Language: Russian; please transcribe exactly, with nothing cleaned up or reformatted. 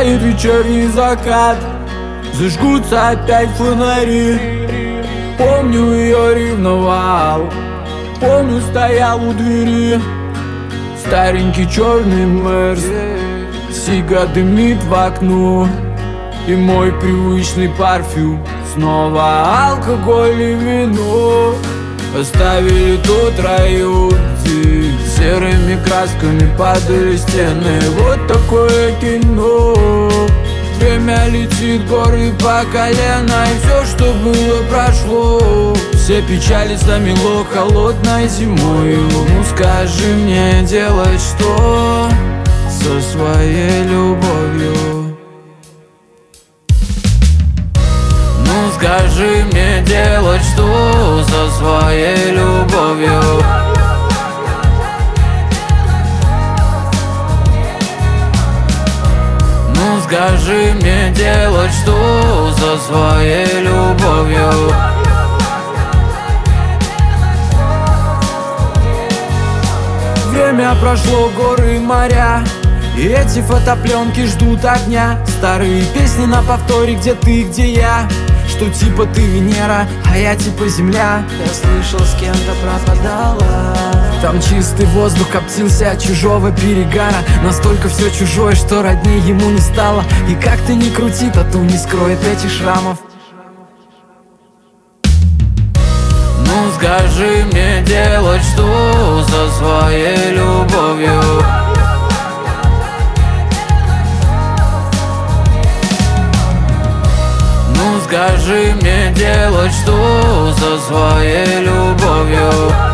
Растает вечерний закат, зажгутся опять фонари. Помню, ее ревновал, помню, стоял у двери. Старенький черный Мерс, сига дымит в окно, и мой привычный парфюм снова алкоголь и вино. Оставили тот район, где серыми красками падали стены. Вот такое кино. Время летит, горы по колено, и все, что было, прошло. Все печали замело холодной зимой. Ну скажи мне, делать что со своей любовью? Ну скажи мне, делать что со своей любовью? Ну скажи мне, делать что со своей любовью? Время прошло, горы и моря, и эти фотопленки ждут огня. Старые песни на повторе, где ты, где я. Что типа ты Венера, а я типа Земля. Я слышал, с кем-то пропадала. Там чистый воздух коптился от чужого перегара. Настолько все чужое, что родней ему не стало. И как ты ни крути, тату не скроет этих шрамов. Ну скажи мне, делать что со своей любовью? Ну скажи мне, делать что со своей любовью?